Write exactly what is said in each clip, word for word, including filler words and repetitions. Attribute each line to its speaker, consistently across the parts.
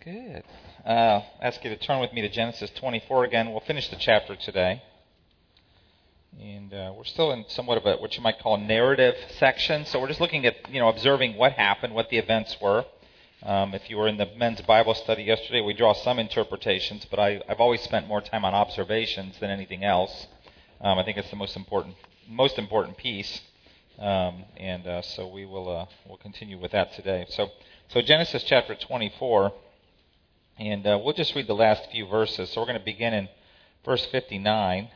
Speaker 1: Good. Uh, ask you to turn with me to Genesis twenty-four again. We'll finish the chapter today. And uh, we're still in somewhat of a what you might call a narrative section. So we're just looking at, you know, observing what happened, what the events were. Um, if you were in the men's Bible study yesterday, we draw some interpretations, but I, I've always spent more time on observations than anything else. Um, I think it's the most important, most important piece. Um, and uh, so we will uh, we'll continue with that today. So, so Genesis chapter twenty-four. And uh, we'll just read the last few verses. So we're going to begin in verse fifty-nine.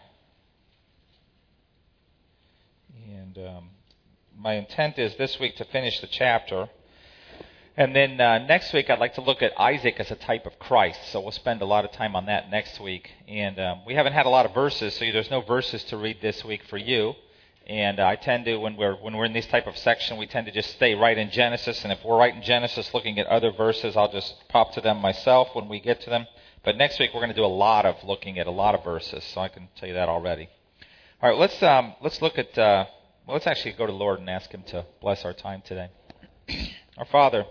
Speaker 1: And um, my intent is this week to finish the chapter. And then uh, next week I'd like to look at Isaac as a type of Christ. So we'll spend a lot of time on that next week. And um, we haven't had a lot of verses, so there's no verses to read this week for you. And uh, I tend to, when we're when we're in this type of section, we tend to just stay right in Genesis. And if we're right in Genesis looking at other verses, I'll just pop to them myself when we get to them. But next week we're going to do a lot of looking at a lot of verses, so I can tell you that already. All right, let's um, let's look at, uh, well, let's actually go to the Lord and ask Him to bless our time today. Our Father,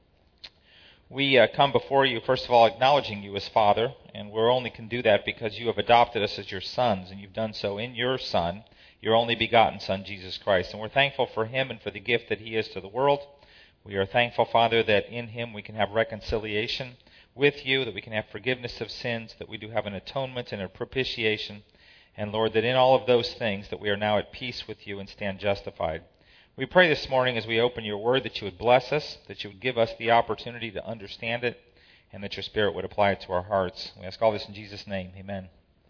Speaker 1: we uh, come before You, first of all, acknowledging You as Father, and we only can do that because You have adopted us as Your sons, and You've done so in Your Son, Your only begotten Son, Jesus Christ. And we're thankful for Him and for the gift that He is to the world. We are thankful, Father, that in Him we can have reconciliation with You, that we can have forgiveness of sins, that we do have an atonement and a propitiation. And, Lord, that in all of those things that we are now at peace with You and stand justified. We pray this morning as we open Your Word that You would bless us, that You would give us the opportunity to understand it, and that Your Spirit would apply it to our hearts. We ask all this in Jesus' name. Amen.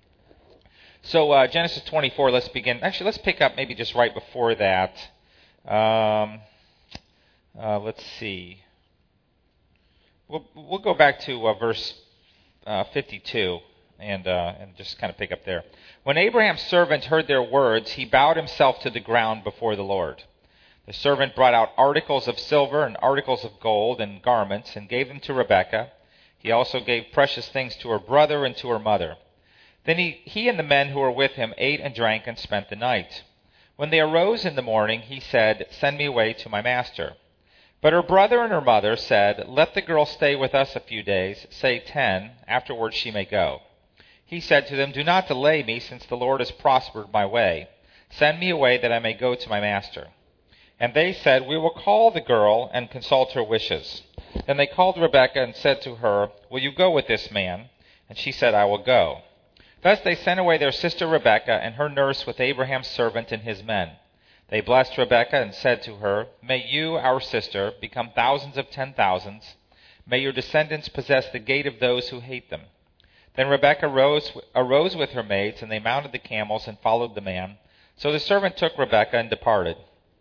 Speaker 1: So uh, Genesis twenty-four, let's begin. Actually, let's pick up maybe just right before that. Um, uh, let's see. We'll, we'll go back to uh, verse uh, fifty-two and, uh, and just kind of pick up there. When Abraham's servant heard their words, he bowed himself to the ground before the Lord. The servant brought out articles of silver and articles of gold and garments and gave them to Rebekah. He also gave precious things to her brother and to her mother. Then he, he and the men who were with him ate and drank and spent the night. When they arose in the morning, he said, "Send me away to my master." But her brother and her mother said, "Let the girl stay with us a few days, say ten, afterwards she may go." He said to them, "Do not delay me, since the Lord has prospered my way. Send me away that I may go to my master." And they said, "We will call the girl and consult her wishes." Then they called Rebekah and said to her, "Will you go with this man?" And she said, "I will go." Thus they sent away their sister Rebekah and her nurse with Abraham's servant and his men. They blessed Rebekah and said to her, "May you, our sister, become thousands of ten thousands. May your descendants possess the gate of those who hate them." Then Rebekah rose, arose with her maids, and they mounted the camels and followed the man. So the servant took Rebekah and departed.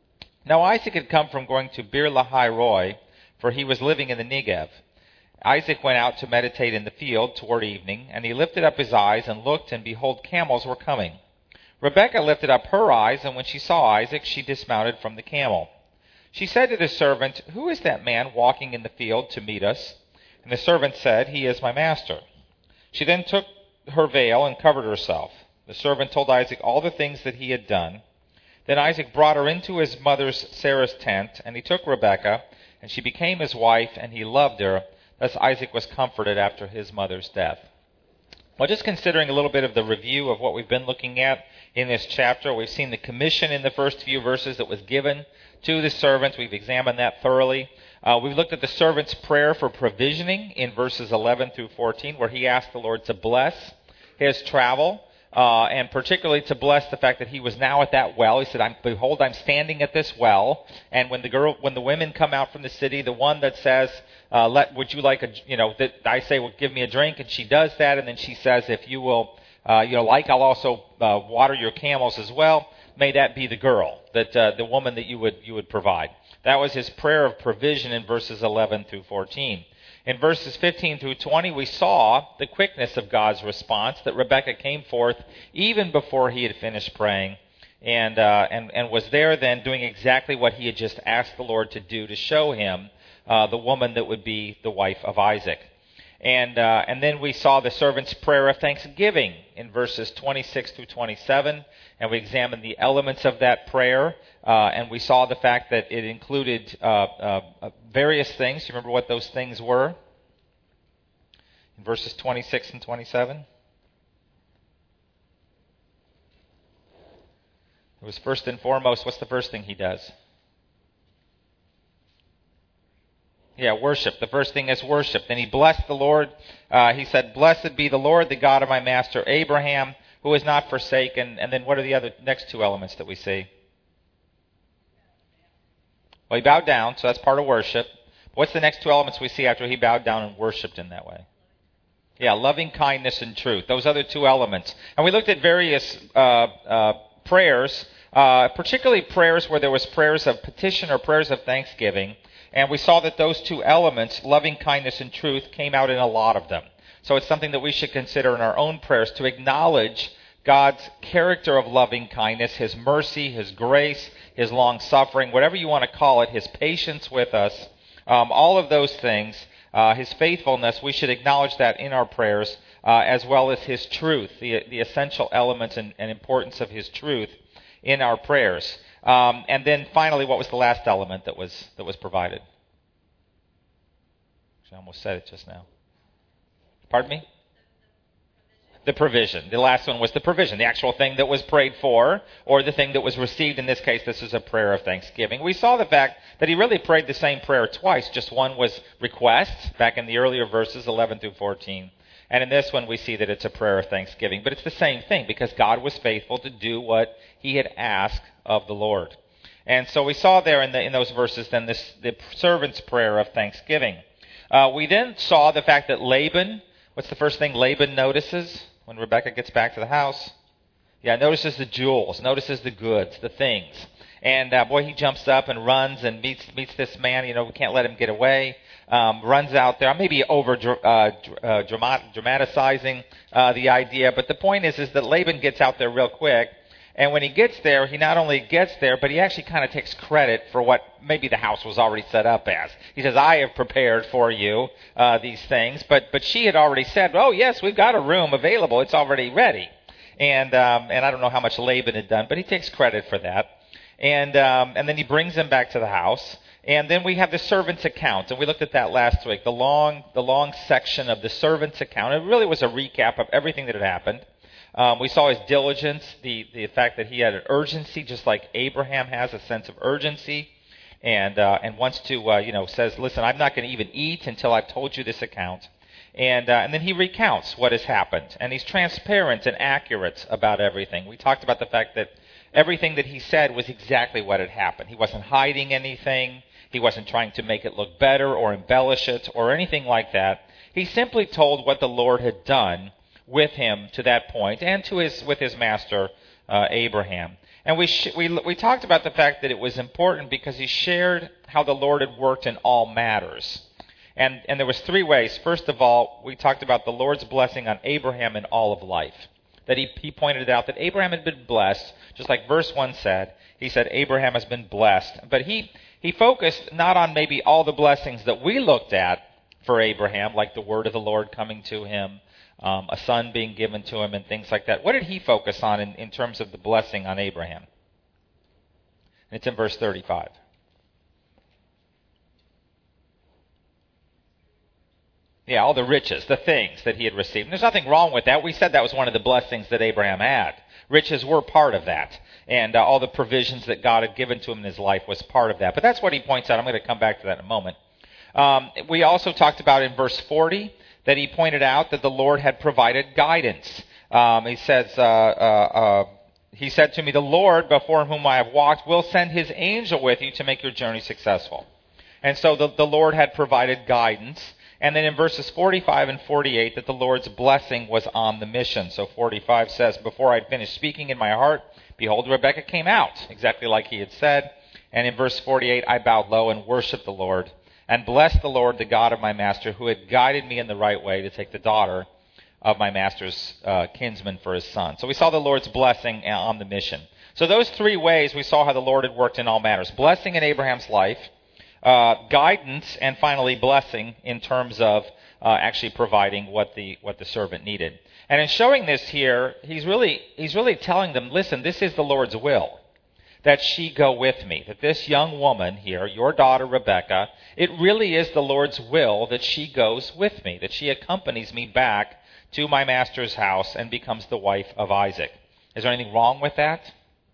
Speaker 1: Now Isaac had come from going to Beer-lahai-roi, for he was living in the Negev. Isaac went out to meditate in the field toward evening, and he lifted up his eyes and looked, and behold, camels were coming. Rebekah lifted up her eyes, and when she saw Isaac, she dismounted from the camel. She said to the servant, "Who is that man walking in the field to meet us?" And the servant said, "He is my master." She then took her veil and covered herself. The servant told Isaac all the things that he had done. Then Isaac brought her into his mother's Sarah's tent, and he took Rebekah, and she became his wife, and he loved her. Thus Isaac was comforted after his mother's death. Well, just considering a little bit of the review of what we've been looking at in this chapter, we've seen the commission in the first few verses that was given to the servant. We've examined that thoroughly. Uh, we've looked at the servant's prayer for provisioning in verses eleven through fourteen, where he asked the Lord to bless his travel, uh, and particularly to bless the fact that he was now at that well. He said, I'm, "Behold, I'm standing at this well." And when the girl, when the women come out from the city, the one that says, uh, "Let would you like a, you know," that I say, "Well, give me a drink," and she does that, and then she says, "If you will, uh, you know, like, I'll also uh, water your camels as well." May that be the girl, that uh, the woman that you would you would provide. That was his prayer of provision in verses eleven through fourteen. In verses fifteen through twenty, we saw the quickness of God's response, that Rebekah came forth even before he had finished praying, and uh, and and was there then doing exactly what he had just asked the Lord to do, to show him uh, the woman that would be the wife of Isaac. And uh, and then we saw the servant's prayer of thanksgiving in verses twenty-six through twenty-seven, and we examined the elements of that prayer, uh, and we saw the fact that it included uh, uh, various things. You remember what those things were? in verses twenty-six and twenty-seven. It was first and foremost, what's the first thing he does? Yeah, worship. The first thing is worship. Then he blessed the Lord. Uh, he said, "Blessed be the Lord, the God of my master Abraham, who is not forsaken." And then what are the other next two elements that we see? Well, he bowed down, so that's part of worship. What's the next two elements we see after he bowed down and worshipped in that way? Yeah, loving kindness and truth. Those other two elements. And we looked at various uh, uh, prayers, uh, particularly prayers where there was prayers of petition or prayers of thanksgiving. And we saw that those two elements, loving kindness and truth, came out in a lot of them. So it's something that we should consider in our own prayers, to acknowledge God's character of loving kindness, His mercy, His grace, His long-suffering, whatever you want to call it, His patience with us, um, all of those things, uh, His faithfulness. We should acknowledge that in our prayers, uh, as well as His truth, the, the essential elements and, and importance of His truth in our prayers. Um, and then finally, what was the last element that was that was provided? I almost said it just now. Pardon me? The provision. The last one was the provision, the actual thing that was prayed for, or the thing that was received. In this case, this is a prayer of thanksgiving. We saw the fact that he really prayed the same prayer twice. Just one was requests, back in the earlier verses, eleven through fourteen. And in this one, we see that it's a prayer of thanksgiving. But it's the same thing, because God was faithful to do what he had asked of the Lord. And so we saw there in, the, in those verses then this, the servant's prayer of thanksgiving. Uh, we then saw the fact that Laban, what's the first thing Laban notices when Rebekah gets back to the house? Yeah, notices the jewels, notices the goods, the things. And uh, boy, he jumps up and runs and meets meets this man. You know, we can't let him get away. Um, runs out there. I may be over uh, uh, dramat- dramatizing uh, the idea, but the point is, is that Laban gets out there real quick. And when he gets there, he not only gets there, but he actually kind of takes credit for what maybe the house was already set up as. He says, "I have prepared for you uh, these things," but but she had already said, "Oh yes, we've got a room available. It's already ready." And um, and I don't know how much Laban had done, but he takes credit for that. And um, and then he brings him back to the house. And then we have the servant's account, and we looked at that last week. The long the long section of the servant's account. It really was a recap of everything that had happened. Um, we saw his diligence, the, the fact that he had an urgency, just like Abraham has a sense of urgency, and uh, and wants to, uh, you know, says, "Listen, I'm not going to even eat until I've told you this account." And uh, and then he recounts what has happened, and he's transparent and accurate about everything. We talked about the fact that everything that he said was exactly what had happened. He wasn't hiding anything. He wasn't trying to make it look better or embellish it or anything like that. He simply told what the Lord had done with him to that point, and to his with his master uh, Abraham. And we sh- we we talked about the fact that it was important because he shared how the Lord had worked in all matters. And and there was three ways. First of all, we talked about the Lord's blessing on Abraham in all of life. That he, he pointed out that Abraham had been blessed, just like verse one said. He said Abraham has been blessed. But he, he focused not on maybe all the blessings that we looked at for Abraham, like the word of the Lord coming to him, um, a son being given to him, and things like that. What did he focus on in, in terms of the blessing on Abraham? And it's in verse thirty-five. Yeah, all the riches, the things that he had received. And there's nothing wrong with that. We said that was one of the blessings that Abraham had. Riches were part of that. And uh, all the provisions that God had given to him in his life was part of that. But that's what he points out. I'm going to come back to that in a moment. Um, we also talked about in verse forty that he pointed out that the Lord had provided guidance. Um, he says, uh, uh, uh, he said to me, "The Lord, before whom I have walked, will send his angel with you to make your journey successful." And so the, the Lord had provided guidance. And then in verses forty-five and forty-eight, that the Lord's blessing was on the mission. So forty-five says, "Before I had finished speaking in my heart, behold, Rebekah came out," exactly like he had said. And in verse forty-eight, "I bowed low and worshipped the Lord, and blessed the Lord, the God of my master, who had guided me in the right way to take the daughter of my master's uh, kinsman for his son." So we saw the Lord's blessing on the mission. So those three ways we saw how the Lord had worked in all matters. Blessing in Abraham's life, Uh, guidance, and finally blessing in terms of uh, actually providing what the what the servant needed. And in showing this here, he's really he's really telling them, listen, this is the Lord's will. that she go with me. That this young woman here, your daughter Rebekah, it really is the Lord's will that she goes with me, that she accompanies me back to my master's house and becomes the wife of Isaac. Is there anything wrong with that?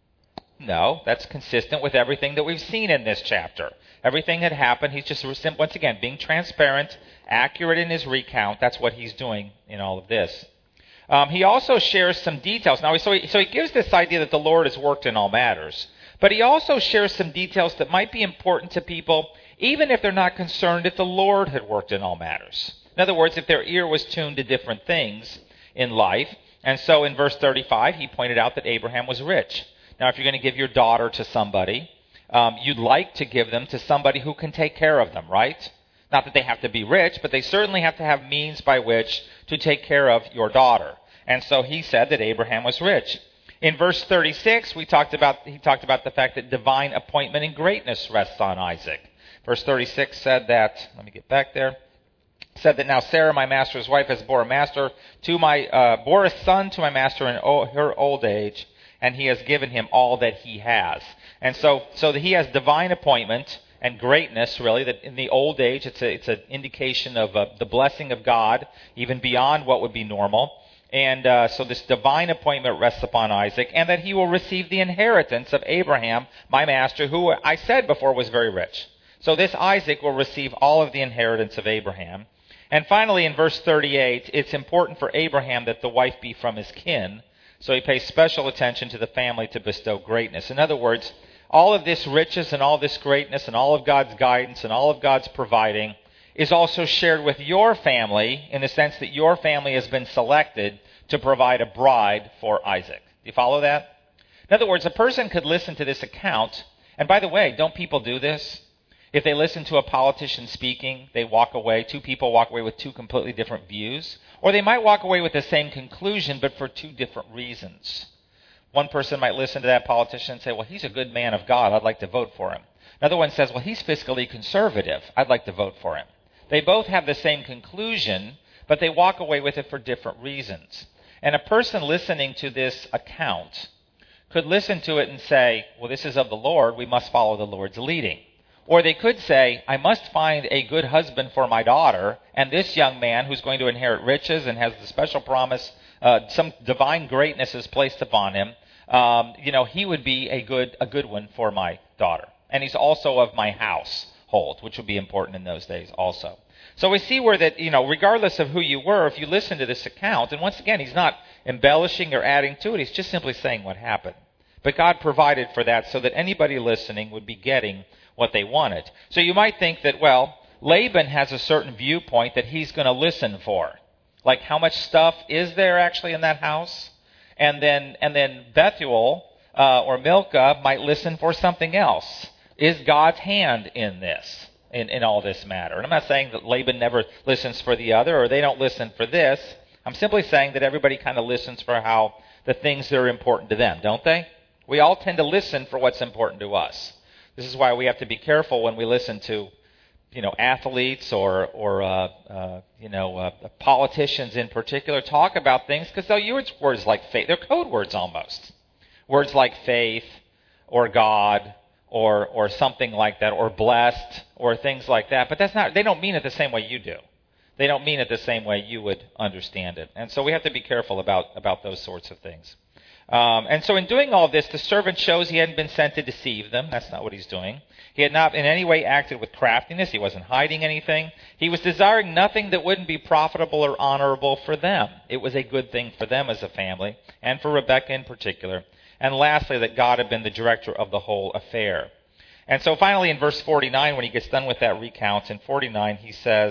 Speaker 1: No, that's consistent with everything that we've seen in this chapter. Everything had happened. He's just, once again, being transparent, accurate in his recount. That's what he's doing in all of this. Um, he also shares some details. Now, so he, so he gives this idea that the Lord has worked in all matters. But he also shares some details that might be important to people, even if they're not concerned if the Lord had worked in all matters. In other words, if their ear was tuned to different things in life. And so in verse thirty-five, he pointed out that Abraham was rich. Now, if you're going to give your daughter to somebody, um, you'd like to give them to somebody who can take care of them, right? Not that they have to be rich, but they certainly have to have means by which to take care of your daughter. And so he said that Abraham was rich. In verse thirty-six, we talked about he talked about the fact that divine appointment and greatness rests on Isaac. Verse thirty-six said that, let me get back there, said that now Sarah, my master's wife, has bore a master to my uh, bore a son to my master in o- her old age, and he has given him all that he has. And so, so that he has divine appointment and greatness, really, that in the old age, it's a, it's an indication of uh, the blessing of God, even beyond what would be normal. And uh, so this divine appointment rests upon Isaac, and that he will receive the inheritance of Abraham, my master, who I said before was very rich. So this Isaac will receive all of the inheritance of Abraham. And finally, in verse thirty-eight, it's important for Abraham that the wife be from his kin, so he pays special attention to the family to bestow greatness. In other words, all of this riches and all this greatness and all of God's guidance and all of God's providing is also shared with your family in the sense that your family has been selected to provide a bride for Isaac. Do you follow that? In other words, a person could listen to this account, and by the way, don't people do this? If they listen to a politician speaking, they walk away, two people walk away with two completely different views, or they might walk away with the same conclusion, but for two different reasons. One person might listen to that politician and say, well, he's a good man of God, I'd like to vote for him. Another one says, well, he's fiscally conservative, I'd like to vote for him. They both have the same conclusion, but they walk away with it for different reasons. And a person listening to this account could listen to it and say, well, this is of the Lord, we must follow the Lord's leading. Or they could say, I must find a good husband for my daughter, and this young man who's going to inherit riches and has the special promise, uh, some divine greatness is placed upon him, um, you know, he would be a good a good one for my daughter. And he's also of my household, which would be important in those days also. So we see where that, you know, regardless of who you were, if you listen to this account, and once again, he's not embellishing or adding to it, he's just simply saying what happened. But God provided for that so that anybody listening would be getting what they wanted. So you might think that, well, Laban has a certain viewpoint that he's going to listen for. Like how much stuff is there actually in that house? And then and then Bethuel uh, or Milcah might listen for something else. Is God's hand in this, in, in all this matter? And I'm not saying that Laban never listens for the other or they don't listen for this. I'm simply saying that everybody kind of listens for how the things that are important to them, don't they? We all tend to listen for what's important to us. This is why we have to be careful when we listen to, you know, athletes or or uh, uh, you know uh, politicians in particular talk about things, because they'll use words like faith. They're code words almost. Words like faith or God or or something like that, or blessed or things like that. But that's not. They don't mean it the same way you do. They don't mean it the same way you would understand it. And so we have to be careful about about those sorts of things. Um, and so in doing all this, the servant shows he hadn't been sent to deceive them. That's not what he's doing. He had not in any way acted with craftiness. He wasn't hiding anything. He was desiring nothing that wouldn't be profitable or honorable for them. It was a good thing for them as a family, and for Rebekah in particular. And lastly, that God had been the director of the whole affair. And so finally in verse forty-nine, when he gets done with that recount, in forty-nine he says,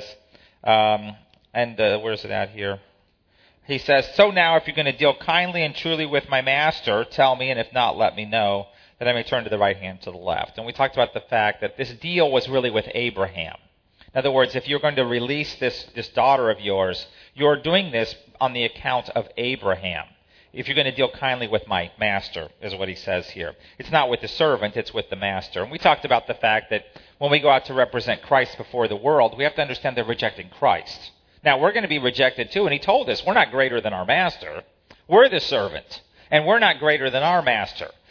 Speaker 1: um, and uh, where's it at here? He says, so now if you're going to deal kindly and truly with my master, tell me, and if not, let me know, that I may turn to the right hand, to the left. And we talked about the fact that this deal was really with Abraham. In other words, if you're going to release this, this daughter of yours, you're doing this on the account of Abraham. If you're going to deal kindly with my master, is what he says here. It's not with the servant, it's with the master. And we talked about the fact that when we go out to represent Christ before the world, we have to understand they're rejecting Christ. Now, we're going to be rejected too, and he told us we're not greater than our master. We're the servant, and we're not greater than our master.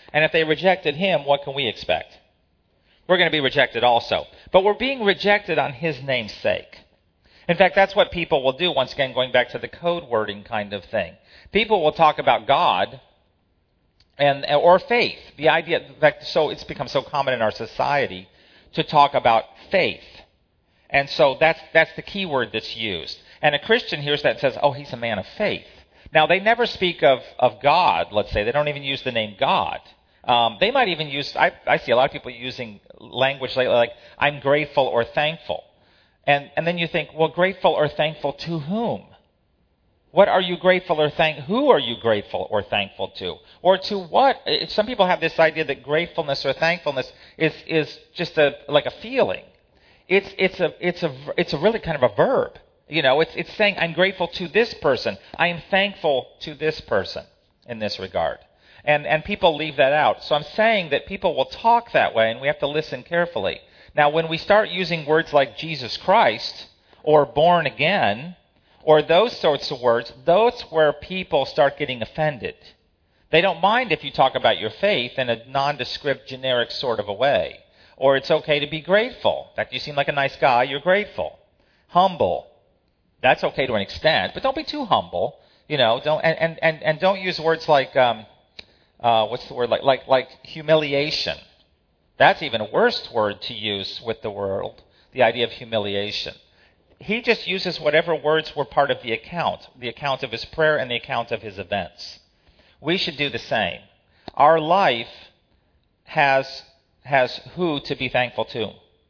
Speaker 1: And if they rejected him, what can we expect? We're going to be rejected also. But we're being rejected on his name's sake. In fact, that's what people will do, once again, going back to the code wording kind of thing. People will talk about God and or faith. The idea, in fact, so it's become so common in our society to talk about faith. And so that's that's the key word that's used. And a Christian hears that and says, oh, he's a man of faith. Now, they never speak of, of God, let's say. They don't even use the name God. Um, they might even use, I, I see a lot of people using language like, like I'm grateful or thankful. And and then you think, well, grateful or thankful to whom? What are you grateful or thank? Who are you grateful or thankful to? Or to what? Some people have this idea that gratefulness or thankfulness is is just a like a feeling. It's it's a it's a it's a really kind of a verb. You know, it's it's saying I'm grateful to this person. I am thankful to this person in this regard. And and people leave that out. So I'm saying that people will talk that way, and we have to listen carefully. Now, when we start using words like Jesus Christ or born again or those sorts of words, that's where people start getting offended. They don't mind if you talk about your faith in a nondescript, generic sort of a way. Or it's okay to be grateful. In fact, you seem like a nice guy, you're grateful. Humble. That's okay to an extent, but don't be too humble. You know, don't and, and, and, and don't use words like um, uh, what's the word like like like humiliation. That's even a worse word to use with the world, the idea of humiliation. He just uses whatever words were part of the account, the account of his prayer and the account of his events. We should do the same. Our life has has who to be thankful to?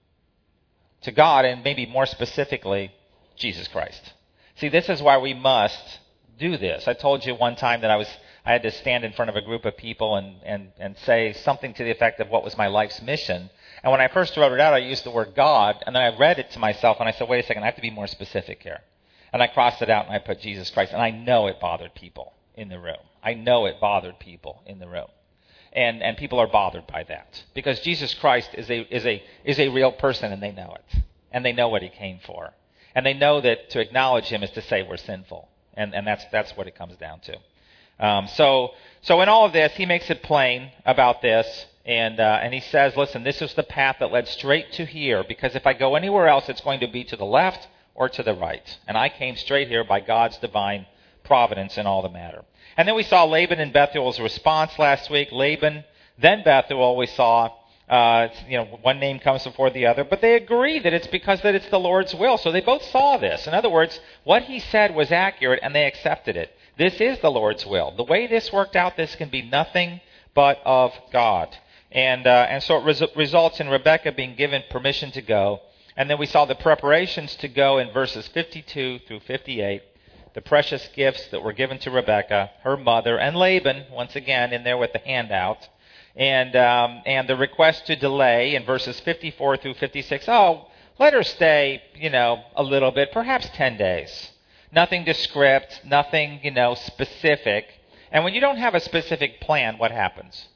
Speaker 1: To God, and maybe more specifically, Jesus Christ. See, this is why we must do this. I told you one time that I was I had to stand in front of a group of people and, and, and say something to the effect of what was my life's mission. And when I first wrote it out, I used the word God, and then I read it to myself, and I said, wait a second, I have to be more specific here. And I crossed it out, and I put Jesus Christ. And I know it bothered people in the room. I know it bothered people in the room. And and people are bothered by that. Because Jesus Christ is a is a is a real person, and they know it. And they know what he came for. And they know that to acknowledge him is to say we're sinful. And and that's that's what it comes down to. Um, so, so in all of this, he makes it plain about this, and uh, and he says, listen, this is the path that led straight to here, because if I go anywhere else, it's going to be to the left or to the right. And I came straight here by God's divine providence in all the matter. And then we saw Laban and Bethuel's response last week. Laban, then Bethuel, we saw, uh, you know, one name comes before the other, but they agree that it's because that it's the Lord's will. So they both saw this. In other words, what he said was accurate, and they accepted it. This is the Lord's will. The way this worked out, this can be nothing but of God. And uh, and so it res- results in Rebekah being given permission to go. And then we saw the preparations to go in verses fifty-two through fifty-eight. The precious gifts that were given to Rebekah, her mother, and Laban, once again, in there with the handout. And, um, and the request to delay in verses fifty-four through fifty-six. Oh, let her stay, you know, a little bit, perhaps ten days. Nothing descript, nothing, you know, specific. And when you don't have a specific plan, what happens?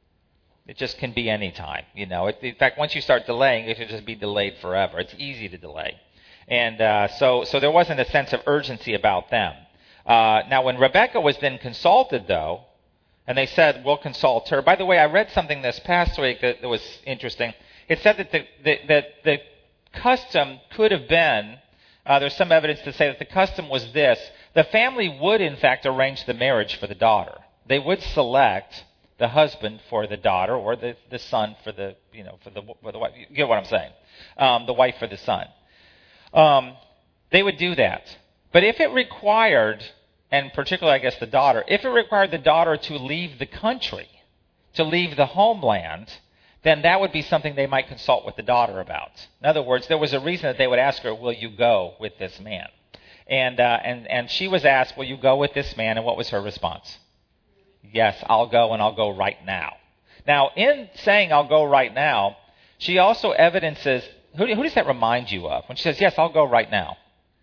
Speaker 1: It just can be any time, you know. It, in fact, once you start delaying, it should just be delayed forever. It's easy to delay. And uh, so so there wasn't a sense of urgency about them. Uh, now, when Rebekah was then consulted, though, and they said, we'll consult her. By the way, I read something this past week that, that was interesting. It said that the, the, that the custom could have been, uh, there's some evidence to say that the custom was this. The family would, in fact, arrange the marriage for the daughter. They would select the husband for the daughter, or the, the son for the, you know, for the, for the wife. You get what I'm saying? Um, the wife for the son. Um, they would do that. But if it required, and particularly, I guess, the daughter, if it required the daughter to leave the country, to leave the homeland, then that would be something they might consult with the daughter about. In other words, there was a reason that they would ask her, will you go with this man? And uh, and and she was asked, will you go with this man? And what was her response? Yes, I'll go, and I'll go right now. Now, in saying I'll go right now, she also evidences, who, who does that remind you of? When she says, yes, I'll go right now.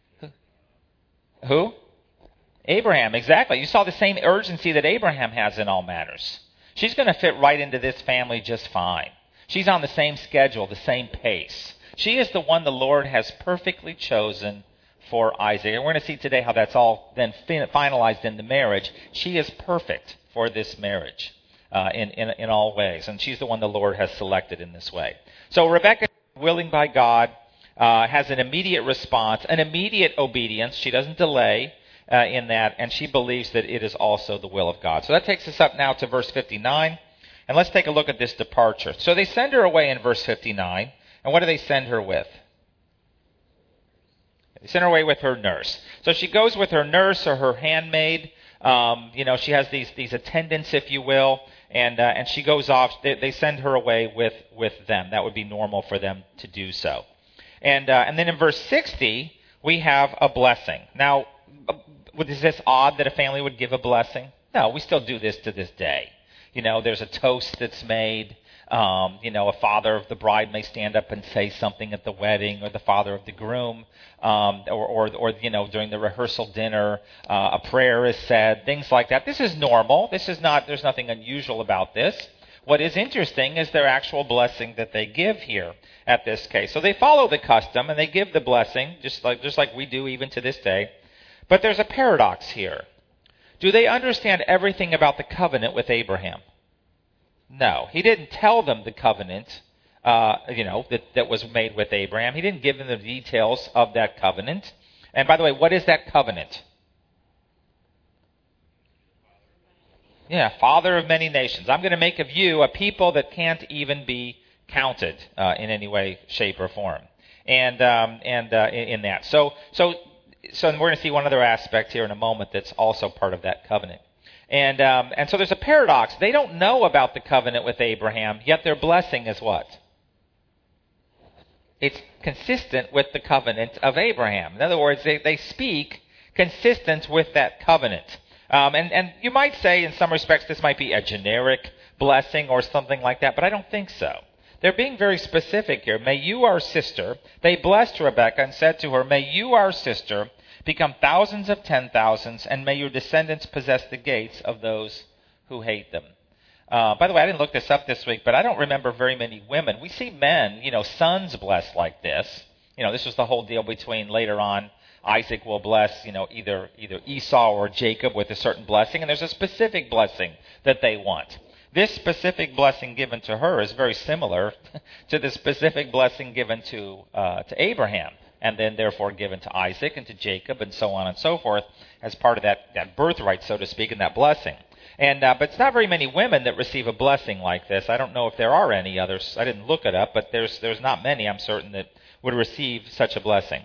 Speaker 1: Who? Abraham, exactly. You saw the same urgency that Abraham has in all matters. She's going to fit right into this family just fine. She's on the same schedule, the same pace. She is the one the Lord has perfectly chosen for Isaac. And we're going to see today how that's all then finalized in the marriage. She is perfect for this marriage. uh, in, in, in all ways. And she's the one the Lord has selected in this way. So Rebekah, willing by God, uh, has an immediate response, an immediate obedience. She doesn't delay uh, in that, and she believes that it is also the will of God. So that takes us up now to verse fifty-nine. And let's take a look at this departure. So they send her away in verse fifty-nine. And what do they send her with? They send her away with her nurse. So she goes with her nurse or her handmaid. Um, you know, she has these these attendants, if you will, and uh, and she goes off. They, they send her away with, with them. That would be normal for them to do so. And uh, and then in verse sixty, we have a blessing. Now, is this odd that a family would give a blessing? No, we still do this to this day. You know, there's a toast that's made. Um, you know, a father of the bride may stand up and say something at the wedding, or the father of the groom, um, or, or, or, you know, during the rehearsal dinner, uh, a prayer is said, things like that. This is normal. This is not, there's nothing unusual about this. What is interesting is their actual blessing that they give here at this case. So they follow the custom and they give the blessing, just like, just like we do even to this day. But there's a paradox here. Do they understand everything about the covenant with Abraham? No, he didn't tell them the covenant, uh, you know, that, that was made with Abraham. He didn't give them the details of that covenant. And by the way, what is that covenant? Yeah, father of many nations. I'm going to make of you a people that can't even be counted uh, in any way, shape, or form. And um, and uh, in, in that, so so so we're going to see one other aspect here in a moment that's also part of that covenant. And um, and so there's a paradox. They don't know about the covenant with Abraham, yet their blessing is what? It's consistent with the covenant of Abraham. In other words, they, they speak consistent with that covenant. Um, and, and you might say in some respects this might be a generic blessing or something like that, but I don't think so. They're being very specific here. May you, our sister, they blessed Rebekah and said to her, may you, our sister, become thousands of ten thousands, and may your descendants possess the gates of those who hate them. Uh, by the way, I didn't look this up this week, but I don't remember very many women. We see men, you know, sons blessed like this. You know, this was the whole deal between later on. Isaac will bless, you know, either either Esau or Jacob with a certain blessing, and there's a specific blessing that they want. This specific blessing given to her is very similar to the specific blessing given to uh, to Abraham, and then therefore given to Isaac and to Jacob and so on and so forth as part of that, that birthright, so to speak, and that blessing. And uh, but it's not very many women that receive a blessing like this. I don't know if there are any others. I didn't look it up, but there's there's not many, I'm certain, that would receive such a blessing.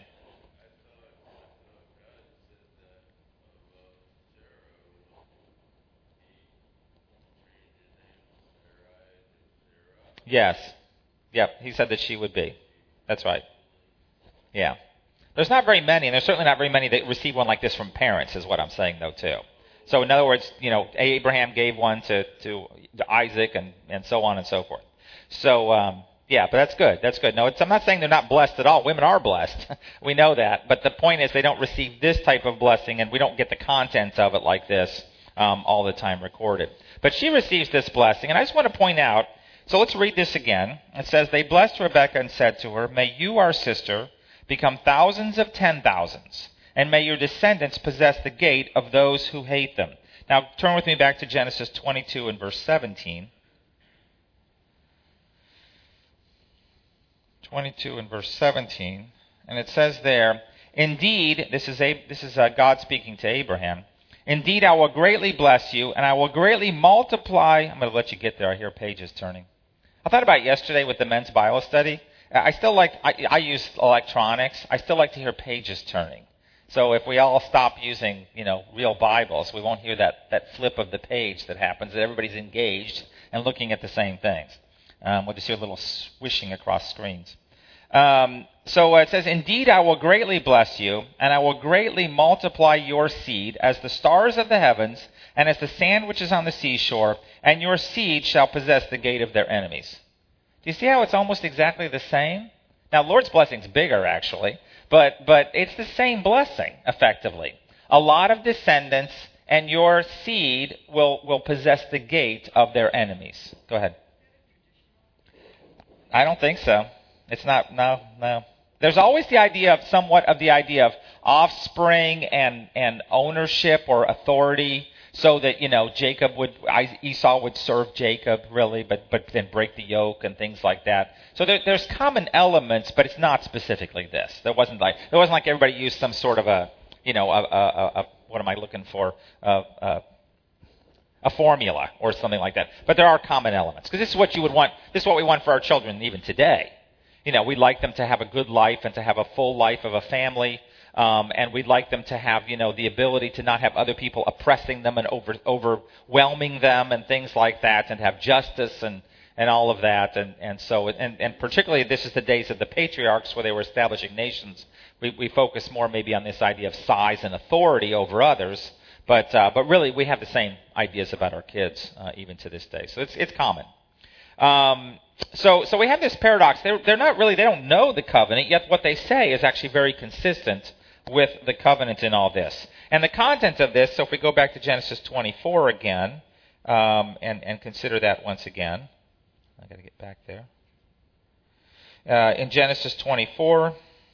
Speaker 1: Yes. Yep, he said that she would be. That's right. Yeah. There's not very many, and there's certainly not very many that receive one like this from parents, is what I'm saying, though, too. So, in other words, you know, Abraham gave one to, to, to Isaac and, and so on and so forth. So, um, yeah, but that's good. That's good. No, it's, I'm not saying they're not blessed at all. Women are blessed. We know that. But the point is they don't receive this type of blessing, and we don't get the contents of it like this um, all the time recorded. But she receives this blessing, and I just want to point out, so let's read this again. It says, they blessed Rebekah and said to her, may you, our sister, become thousands of ten thousands, and may your descendants possess the gate of those who hate them. Now turn with me back to Genesis twenty-two and verse seventeen. twenty-two and verse seventeen, and it says there, indeed, this is a, this is uh, God speaking to Abraham, indeed I will greatly bless you, and I will greatly multiply. I'm going to let you get there. I hear pages turning. I thought about yesterday with the men's Bible study. I still like, I, I use electronics. I still like to hear pages turning. So if we all stop using, you know, real Bibles, we won't hear that, that flip of the page that happens, that everybody's engaged and looking at the same things. Um, we'll just hear a little swishing across screens. Um, so it says, indeed I will greatly bless you, and I will greatly multiply your seed as the stars of the heavens, and as the sand which is on the seashore, and your seed shall possess the gate of their enemies. Do you see how it's almost exactly the same? Now, Lord's blessing's bigger, actually, but but it's the same blessing, effectively. A lot of descendants, and your seed will, will possess the gate of their enemies. Go ahead. I don't think so. It's not, no, no. There's always the idea of, somewhat of the idea of offspring and, and ownership or authority. so that, you know, Jacob would, Esau would serve Jacob, really, but, but then break the yoke and things like that. So there, there's common elements, but it's not specifically this. There wasn't like, it wasn't like everybody used some sort of a, you know, a, a, a what am I looking for, a, a, a formula or something like that. But there are common elements, because this is what you would want, this is what we want for our children even today. You know, we'd like them to have a good life and to have a full life of a family. Um, and we'd like them to have, you know, the ability to not have other people oppressing them and over, overwhelming them and things like that, and have justice and, and all of that. And, and so, and, and particularly this is the days of the patriarchs where they were establishing nations. We, we focus more maybe on this idea of size and authority over others. But, uh, but really we have the same ideas about our kids, uh, even to this day. So it's, it's common. Um, so, so we have this paradox. They're, they're not really, they don't know the covenant, yet what they say is actually very consistent with the covenant in all this. And the content of this, so if we go back to Genesis twenty-four again, um, and, and consider that once again. I've got to get back there. Uh, in Genesis twenty-four,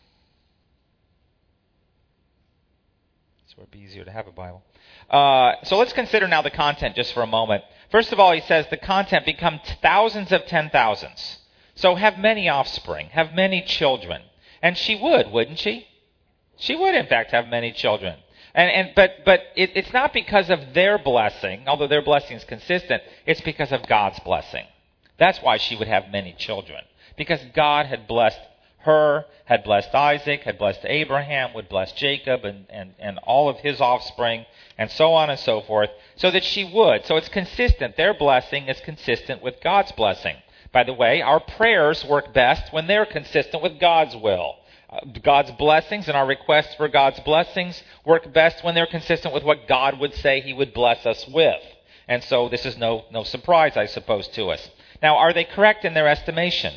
Speaker 1: it's would be easier to have a Bible. Uh, so let's consider now the content just for a moment. First of all, he says the content become thousands of ten thousands. So have many offspring, have many children. And she would, wouldn't she? She would, in fact, have many children. And, and but but it, it's not because of their blessing, although their blessing is consistent. It's because of God's blessing. That's why she would have many children. Because God had blessed her, had blessed Isaac, had blessed Abraham, would bless Jacob and, and, and all of his offspring, and so on and so forth, so that she would. So it's consistent. Their blessing is consistent with God's blessing. By the way, our prayers work best when they're consistent with God's will. God's blessings and our requests for God's blessings work best when they're consistent with what God would say he would bless us with. And so this is no, no surprise, I suppose, to us. Now, are they correct in their estimation?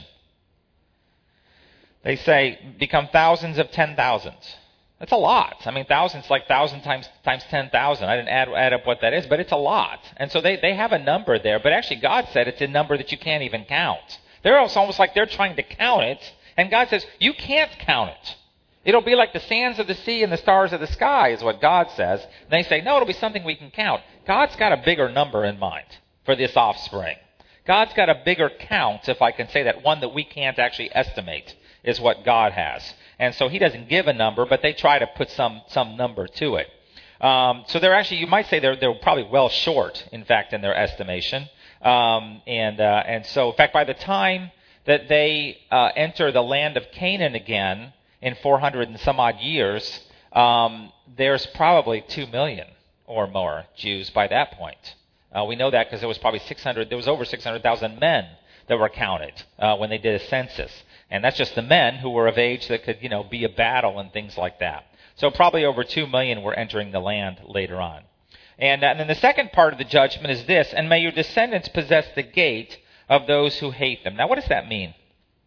Speaker 1: They say, become thousands of ten thousands. That's a lot. I mean, thousands like thousand times times ten thousand. I didn't add, add up what that is, but it's a lot. And so they, they have a number there, but actually God said it's a number that you can't even count. They're almost, almost like they're trying to count it. And God says, you can't count it. It'll be like the sands of the sea and the stars of the sky is what God says. And they say, no, it'll be something we can count. God's got a bigger number in mind for this offspring. God's got a bigger count, if I can say that, one that we can't actually estimate is what God has. And so he doesn't give a number, but they try to put some, some number to it. Um, so they're actually, you might say they're, they're probably well short, in fact, in their estimation. Um, and, uh, and so, in fact, by the time that they uh, enter the land of Canaan again in four hundred and some odd years, um, there's probably two million or more Jews by that point. Uh, we know that because there was probably six hundred, there was over six hundred thousand men that were counted uh, when they did a census. And that's just the men who were of age that could, you know, be a battle and things like that. So probably over two million were entering the land later on. And, uh, and then the second part of the judgment is this, and may your descendants possess the gate of those who hate them. Now, what does that mean?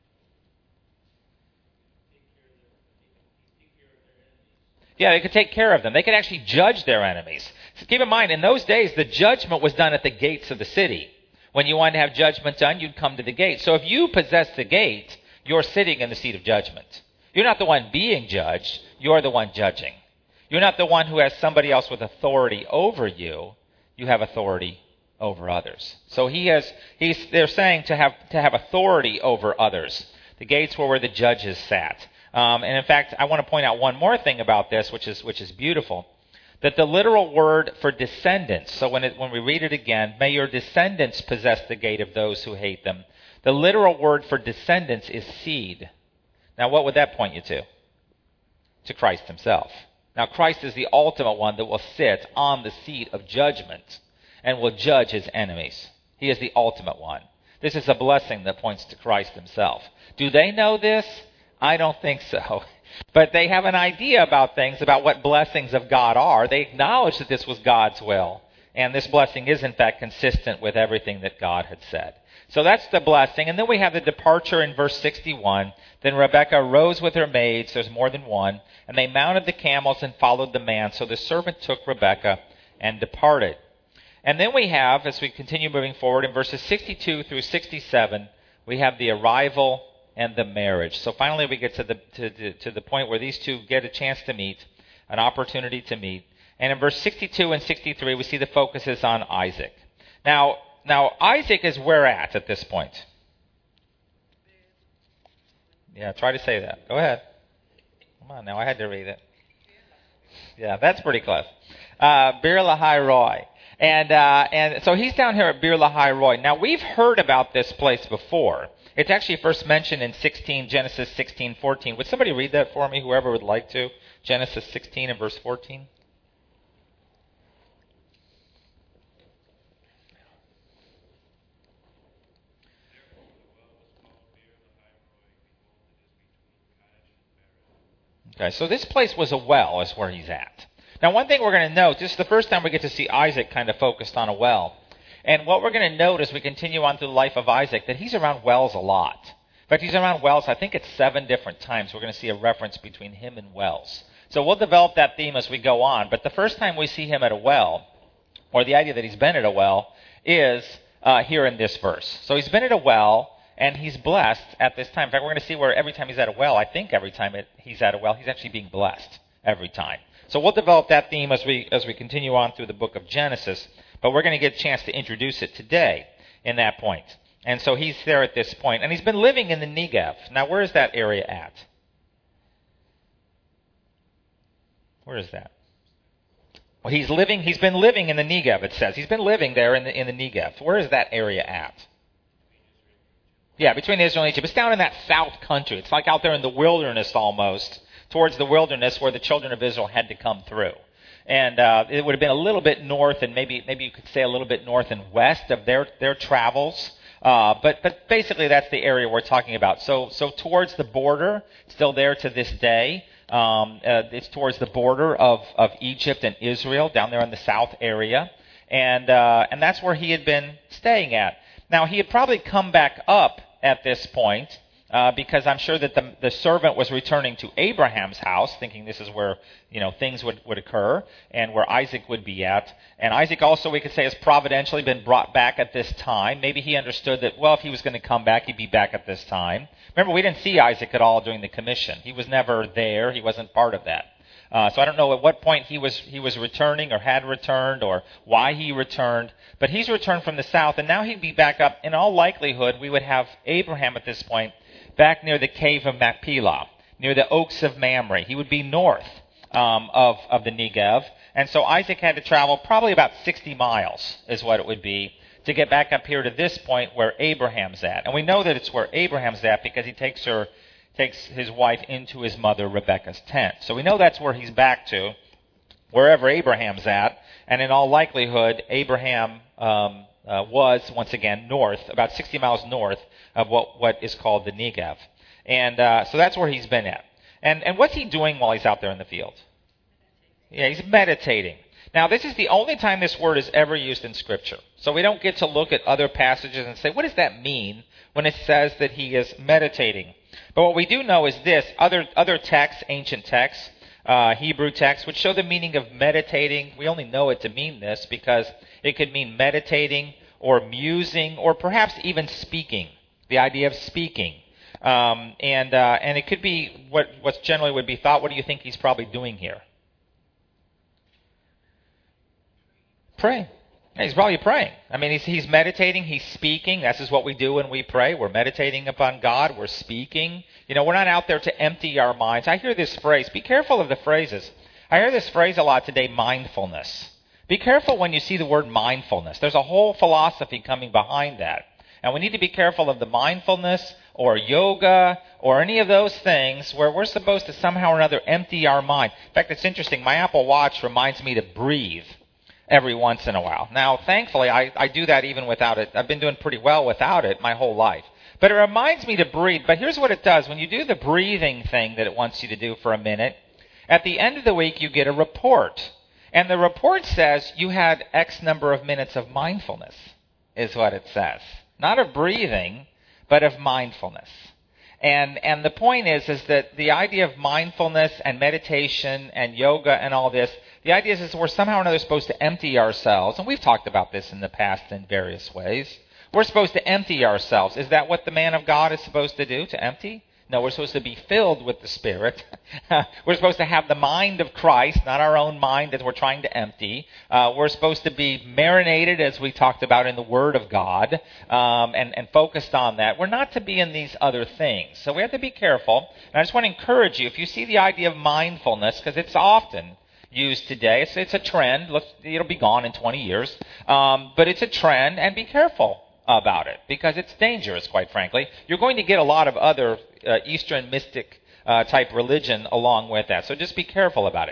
Speaker 1: Yeah, they could take care of them. They could actually judge their enemies. So keep in mind, in those days, the judgment was done at the gates of the city. When you wanted to have judgment done, you'd come to the gate. So if you possess the gate, you're sitting in the seat of judgment. You're not the one being judged. You're the one judging. You're not the one who has somebody else with authority over you. You have authority over others. So he has, he's, they're saying to have, to have authority over others. The gates were where the judges sat. Um, and in fact, I want to point out one more thing about this, which is, which is beautiful. That the literal word for descendants, so when, it, when we read it again, may your descendants possess the gate of those who hate them. The literal word for descendants is seed. Now what would that point you to? To Christ himself. Now Christ is the ultimate one that will sit on the seat of judgment and will judge his enemies. He is the ultimate one. This is a blessing that points to Christ himself. Do they know this? I don't think so. But they have an idea about things, about what blessings of God are. They acknowledge that this was God's will. And this blessing is, in fact, consistent with everything that God had said. So that's the blessing. And then we have the departure in verse sixty-one. Then Rebekah rose with her maids, there's more than one, and they mounted the camels and followed the man. So the servant took Rebekah and departed. And then we have, as we continue moving forward, in verses sixty-two through sixty-seven, we have the arrival and the marriage. So finally we get to the to, to, to the point where these two get a chance to meet, an opportunity to meet. And in verse sixty-two and sixty-three, we see the focus is on Isaac. Now, now Isaac is where at at this point? Yeah, try to say that. Go ahead. Come on now, I had to read it. Yeah, that's pretty close. Uh, Beer Lahai Roi. And, uh, and so he's down here at Beer Lahai Roi. Now, we've heard about this place before. It's actually first mentioned in sixteen, Genesis sixteen fourteen. Would somebody read that for me, whoever would like to? Genesis sixteen and verse fourteen. Okay, so this place was a well, is where he's at. Now, one thing we're going to note, this is the first time we get to see Isaac kind of focused on a well. And what we're going to note as we continue on through the life of Isaac, that he's around wells a lot. In fact, he's around wells, I think it's seven different times. We're going to see a reference between him and wells. So we'll develop that theme as we go on. But the first time we see him at a well, or the idea that he's been at a well, is uh, here in this verse. So he's been at a well, and he's blessed at this time. In fact, we're going to see where every time he's at a well, I think every time it, he's at a well, he's actually being blessed every time. So we'll develop that theme as we as we continue on through the book of Genesis. But we're going to get a chance to introduce it today in that point. And so he's there at this point. And he's been living in the Negev. Now, where is that area at? Where is that? Well, he's living. He's been living in the Negev, it says. He's been living there in the, in the Negev. Where is that area at? Yeah, between Israel and Egypt. It's down in that south country. It's like out there in the wilderness almost, towards the wilderness where the children of Israel had to come through. And uh, it would have been a little bit north, and maybe maybe you could say a little bit north and west of their, their travels. Uh, but but basically that's the area we're talking about. So so towards the border, still there to this day. Um, uh, it's towards the border of, of Egypt and Israel, down there in the south area. And uh, and that's where he had been staying at. Now, he had probably come back up at this point, Uh, because I'm sure that the, the servant was returning to Abraham's house, thinking this is where, you know, things would, would occur and where Isaac would be at. And Isaac also, we could say, has providentially been brought back at this time. Maybe he understood that, well, if he was going to come back, he'd be back at this time. Remember, we didn't see Isaac at all during the commission. He was never there. He wasn't part of that. Uh, so I don't know at what point he was he was returning or had returned or why he returned. But he's returned from the south, and now he'd be back up. In all likelihood, we would have Abraham at this point back near the cave of Machpelah, near the oaks of Mamre. He would be north um, of, of the Negev. And so Isaac had to travel probably about sixty miles is what it would be to get back up here to this point where Abraham's at. And we know that it's where Abraham's at because he takes her, takes his wife into his mother Rebekah's tent. So we know that's where he's back to, wherever Abraham's at. And in all likelihood, Abraham um, uh, was, once again, north, about sixty miles north of what, what is called the Negev. And uh, so that's where he's been at. And and what's he doing while he's out there in the field? Yeah, he's meditating. Now, this is the only time this word is ever used in Scripture. So we don't get to look at other passages and say, what does that mean when it says that he is meditating? But what we do know is this. Other, other texts, ancient texts, uh, Hebrew texts, would show the meaning of meditating. We only know it to mean this because it could mean meditating or musing or perhaps even speaking. The idea of speaking. Um, and uh, and it could be what what's generally would be thought, what do you think he's probably doing here? Praying. Yeah, he's probably praying. I mean, he's, he's meditating, he's speaking. This is what we do when we pray. We're meditating upon God. We're speaking. You know, we're not out there to empty our minds. I hear this phrase. Be careful of the phrases. I hear this phrase a lot today, mindfulness. Be careful when you see the word mindfulness. There's a whole philosophy coming behind that. And we need to be careful of the mindfulness or yoga or any of those things where we're supposed to somehow or another empty our mind. In fact, it's interesting. My Apple Watch reminds me to breathe every once in a while. Now, thankfully, I, I do that even without it. I've been doing pretty well without it my whole life. But it reminds me to breathe. But here's what it does. When you do the breathing thing that it wants you to do for a minute, at the end of the week, you get a report. And the report says you had X number of minutes of mindfulness, is what it says. Not of breathing, but of mindfulness. And and the point is, is that the idea of mindfulness and meditation and yoga and all this, the idea is, is we're somehow or another supposed to empty ourselves. And we've talked about this in the past in various ways. We're supposed to empty ourselves. Is that what the man of God is supposed to do, to empty? No, we're supposed to be filled with the Spirit. We're supposed to have the mind of Christ, not our own mind that we're trying to empty. Uh, we're supposed to be marinated, as we talked about, in the Word of God, um, and, and focused on that. We're not to be in these other things. So we have to be careful. And I just want to encourage you, if you see the idea of mindfulness, because it's often used today, it's, it's a trend. Let's, it'll be gone in twenty years. Um, but it's a trend, and be careful about it, because it's dangerous, quite frankly. You're going to get a lot of other uh, Eastern mystic uh, type religion along with that, so just be careful about it.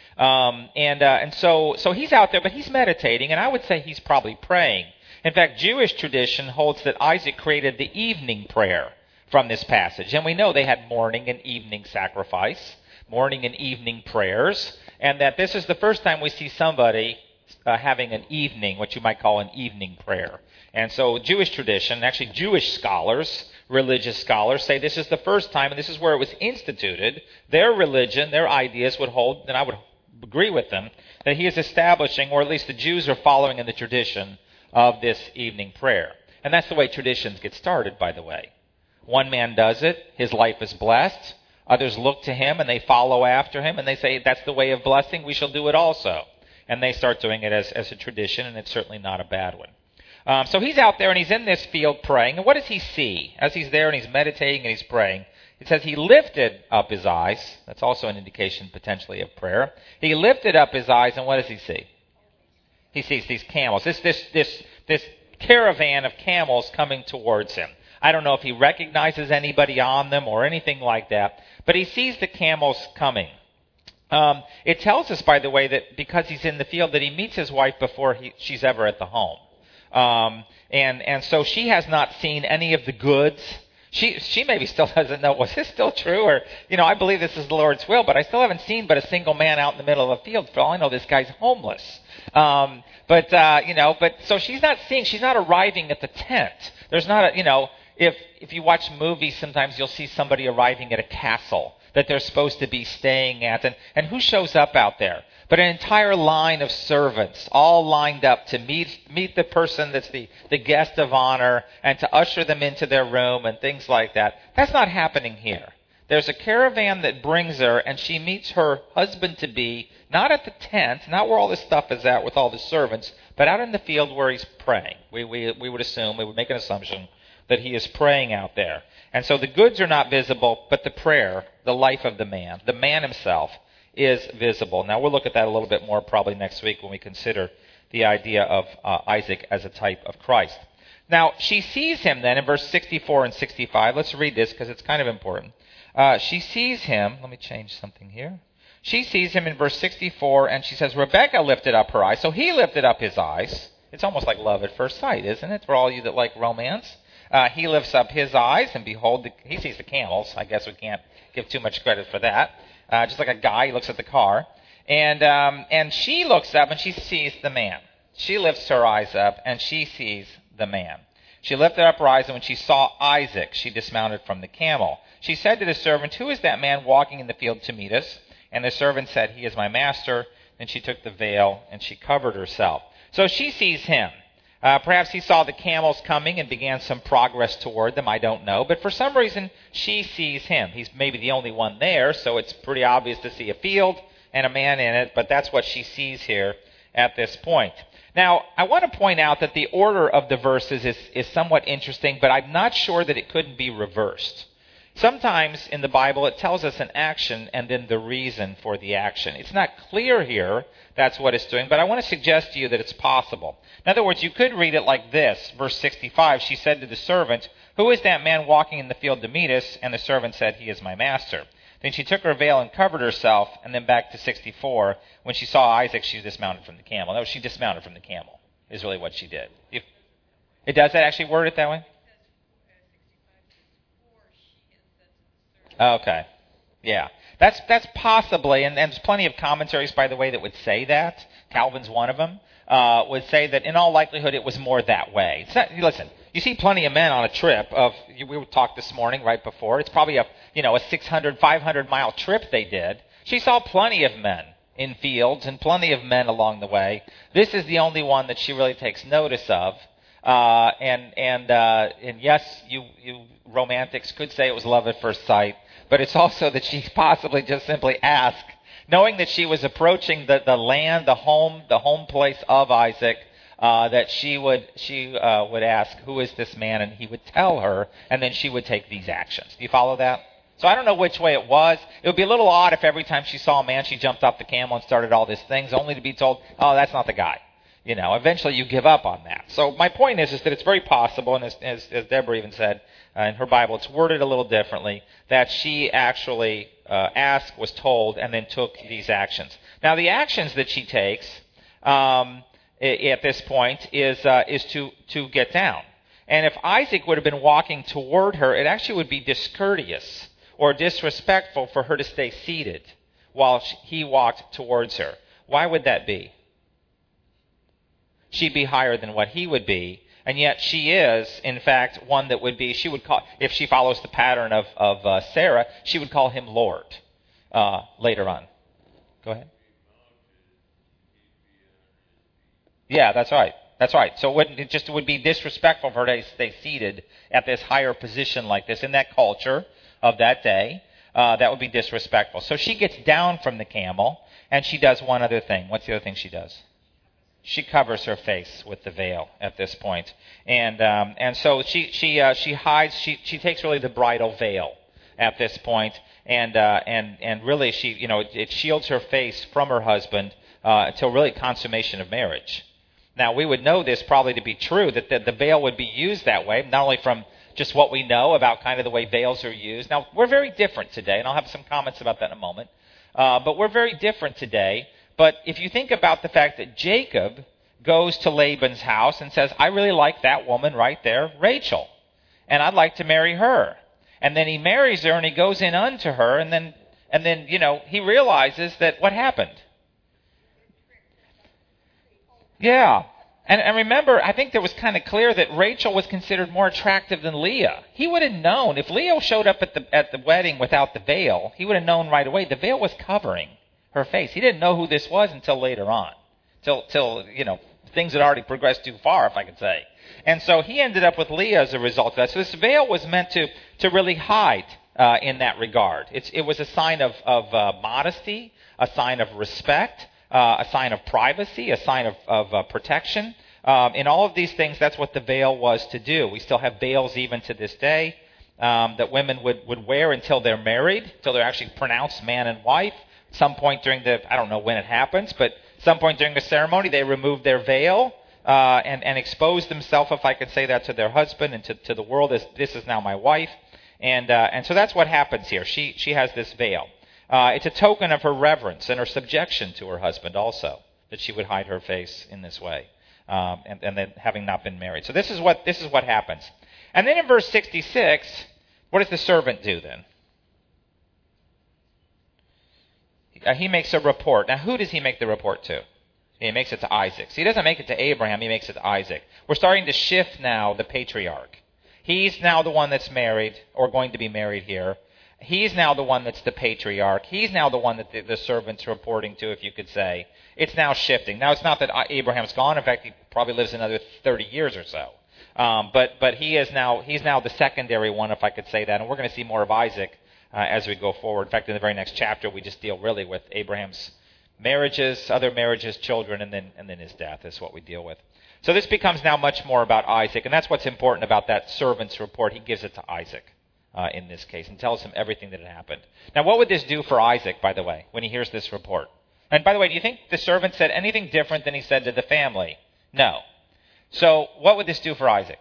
Speaker 1: Um, and uh, and so so he's out there, but he's meditating, and I would say he's probably praying. In fact, Jewish tradition holds that Isaac created the evening prayer from this passage, and we know they had morning and evening sacrifice, morning and evening prayers, and that this is the first time we see somebody uh, having an evening, what you might call an evening prayer. And so Jewish tradition, actually Jewish scholars, religious scholars, say this is the first time, and this is where it was instituted. Their religion, their ideas would hold, and I would agree with them, that he is establishing, or at least the Jews are following in the tradition of this evening prayer. And that's the way traditions get started, by the way. One man does it, his life is blessed. Others look to him and they follow after him, and they say, that's the way of blessing, we shall do it also. And they start doing it as, as a tradition, and it's certainly not a bad one. Um, so he's out there and he's in this field praying. And what does he see as he's there and he's meditating and he's praying? It says he lifted up his eyes. That's also an indication potentially of prayer. He lifted up his eyes, and what does he see? He sees these camels. This this this this caravan of camels coming towards him. I don't know if he recognizes anybody on them or anything like that, but he sees the camels coming. Um, it tells us, by the way, that because he's in the field, that he meets his wife before he, she's ever at the home. Um, and, and so she has not seen any of the goods. She, she maybe still doesn't know, was this still true? Or, you know, I believe this is the Lord's will, but I still haven't seen but a single man out in the middle of a field. For all I know, this guy's homeless. Um, but, uh, you know, but, so she's not seeing, she's not arriving at the tent. There's not a, you know, if, if you watch movies, sometimes you'll see somebody arriving at a castle that they're supposed to be staying at. And, and who shows up out there? But an entire line of servants, all lined up to meet meet the person that's the, the guest of honor and to usher them into their room and things like that. That's not happening here. There's a caravan that brings her, and she meets her husband-to-be, not at the tent, not where all this stuff is at with all the servants, but out in the field where he's praying. We, we, we would assume, we would make an assumption that he is praying out there. And so the goods are not visible, but the prayer, the life of the man, the man himself, is visible. Now, we'll look at that a little bit more probably next week when we consider the idea of uh, Isaac as a type of Christ. Now, she sees him then in verse sixty-four and sixty-five. Let's read this because it's kind of important. Uh, she sees him. Let me change something here. She sees him in verse sixty-four, and she says, Rebekah lifted up her eyes. So he lifted up his eyes. It's almost like love at first sight, isn't it, for all you that like romance? Uh, he lifts up his eyes, and behold, the, he sees the camels. I guess we can't give too much credit for that. Uh, just like a guy, he looks at the car. And um, and she looks up and she sees the man. She lifts her eyes up and she sees the man. She lifted up her eyes, and when she saw Isaac, she dismounted from the camel. She said to the servant, Who is that man walking in the field to meet us? And the servant said, He is my master. Then she took the veil and she covered herself. So she sees him. Uh, perhaps he saw the camels coming and began some progress toward them. I don't know. But for some reason, she sees him. He's maybe the only one there, so it's pretty obvious to see a field and a man in it. But that's what she sees here at this point. Now, I want to point out that the order of the verses is, is somewhat interesting, but I'm not sure that it couldn't be reversed. Sometimes in the Bible it tells us an action and then the reason for the action. It's not clear here that's what it's doing, but I want to suggest to you that it's possible. In other words, you could read it like this, verse sixty-five. She said to the servant, Who is that man walking in the field to meet us? And the servant said, He is my master. Then she took her veil and covered herself, and then back to sixty-four. When she saw Isaac, she dismounted from the camel. No, she dismounted from the camel is really what she did. If, it does that actually word it that way? Okay. Yeah. That's that's possibly, and, and there's plenty of commentaries, by the way, that would say that. Calvin's one of them. Uh, would say that in all likelihood it was more that way. It's not, listen, you see plenty of men on a trip of, we talked this morning right before, it's probably a, you know, a six hundred, five hundred mile trip they did. She saw plenty of men in fields and plenty of men along the way. This is the only one that she really takes notice of. Uh, and and uh, and yes, you you romantics could say it was love at first sight, but it's also that she possibly just simply asked, knowing that she was approaching the, the land, the home, the home place of Isaac, uh, that she would she uh, would ask, who is this man? And he would tell her, and then she would take these actions. Do you follow that? So I don't know which way it was. It would be a little odd if every time she saw a man, she jumped off the camel and started all these things, only to be told, oh, that's not the guy. You know, eventually you give up on that. So my point is, is that it's very possible, and as, as, as Deborah even said uh, in her Bible, it's worded a little differently, that she actually uh, asked, was told, and then took these actions. Now, the actions that she takes um, at this point is uh, is to to get down. And if Isaac would have been walking toward her, it actually would be discourteous or disrespectful for her to stay seated while he walked towards her. Why would that be? She'd be higher than what he would be, and yet she is, in fact, one that would be, she would call, if she follows the pattern of, of uh, Sarah, she would call him Lord uh, later on. Go ahead. Yeah, that's right. That's right. So it, wouldn't, it just would be disrespectful for her to stay seated at this higher position like this in that culture of that day. Uh, that would be disrespectful. So she gets down from the camel, and she does one other thing. What's the other thing she does? She covers her face with the veil at this point, and um, and so she she uh, she hides. She she takes really the bridal veil at this point, and uh, and and really she you know it, it shields her face from her husband uh, until really consummation of marriage. Now we would know this probably to be true, that the, the veil would be used that way, not only from just what we know about kind of the way veils are used. Now we're very different today, and I'll have some comments about that in a moment. Uh, but we're very different today. But if you think about the fact that Jacob goes to Laban's house and says, I really like that woman right there, Rachel, and I'd like to marry her. And then he marries her and he goes in unto her, and then, and then you know, he realizes that what happened? Yeah. And, and remember, I think that was kind of clear that Rachel was considered more attractive than Leah. He would have known, if Leah showed up at the at the wedding without the veil, he would have known right away. The veil was covering her face. He didn't know who this was until later on. Till, till you know, things had already progressed too far, if I could say. And so he ended up with Leah as a result of that. So this veil was meant to, to really hide uh, in that regard. It's, it was a sign of, of uh, modesty, a sign of respect, uh, a sign of privacy, a sign of, of uh, protection. Um, in all of these things, that's what the veil was to do. We still have veils even to this day um, that women would, would wear until they're married, until they're actually pronounced man and wife. Some point during the, I don't know when it happens, but some point during the ceremony, they remove their veil uh, and, and expose themselves, if I could say that, to their husband and to, to the world as this is now my wife. And uh, and so that's what happens here. She she has this veil. Uh, it's a token of her reverence and her subjection to her husband also, that she would hide her face in this way, um, and, and then having not been married. So this is what this is what happens. And then in verse sixty-six, what does the servant do then? Uh, he makes a report. Now, who does he make the report to? He makes it to Isaac. So he doesn't make it to Abraham, he makes it to Isaac. We're starting to shift now the patriarch. He's now the one that's married, or going to be married here. He's now the one that's the patriarch. He's now the one that the, the servant's reporting to, if you could say. It's now shifting. Now, it's not that Abraham's gone. In fact, he probably lives another thirty years or so. Um, but but he is now he's now the secondary one, if I could say that. And we're going to see more of Isaac Uh, as we go forward. In fact, in the very next chapter, we just deal really with Abraham's marriages, other marriages, children, and then and then his death is what we deal with. So this becomes now much more about Isaac, and that's what's important about that servant's report. He gives it to Isaac uh, in this case and tells him everything that had happened. Now, what would this do for Isaac, by the way, when he hears this report? And by the way, do you think the servant said anything different than he said to the family? No. So what would this do for Isaac?